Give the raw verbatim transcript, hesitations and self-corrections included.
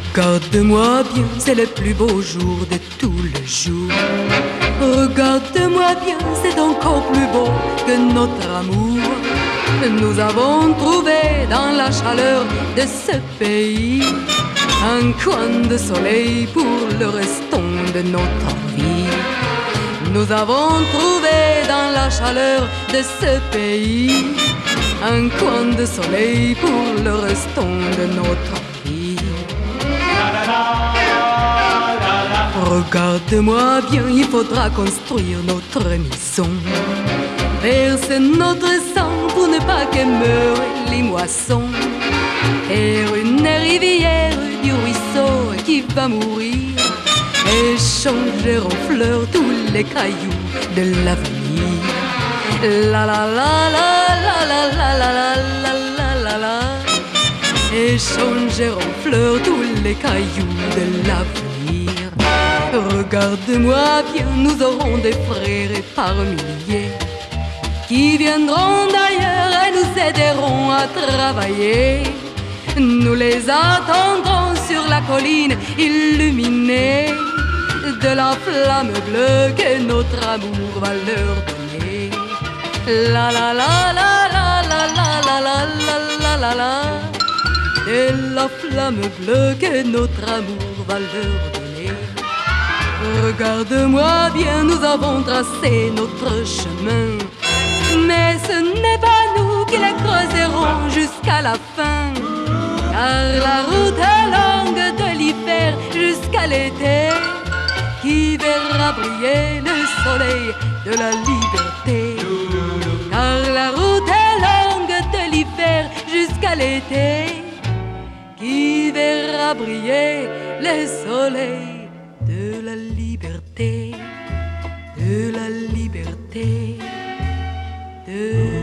Regarde-moi bien, c'est le plus beau jour de tous les jours. Regarde-moi bien, c'est encore plus beau que notre amour. Nous avons trouvé dans la chaleur de ce pays un coin de soleil pour le restant de notre vie. Nous avons trouvé dans la chaleur de ce pays un coin de soleil pour le restant de notre vie. Regarde-moi bien, il faudra construire notre maison, verser notre sang pour ne pas que meurent les moissons, et une rivière du ruisseau qui va mourir, et changer en fleurs tous les cailloux de l'avenir. La la la la la la la la la la la la, et changer en fleurs tous les cailloux de l'avenir. Regarde-moi bien, nous aurons des frères et par milliers qui viendront d'ailleurs et nous aideront à travailler. Nous les attendrons sur la colline illuminée de la flamme bleue que notre amour va leur donner. La la la la la la la la la la la la, de la flamme bleue que notre amour va leur donner. Regarde-moi bien, nous avons tracé notre chemin, mais ce n'est pas nous qui les creuserons jusqu'à la fin, car la route est longue de l'hiver jusqu'à l'été, qui verra briller le soleil de la liberté. Car la route est longue de l'hiver jusqu'à l'été, qui verra briller le soleil de la liberté, de la liberté, de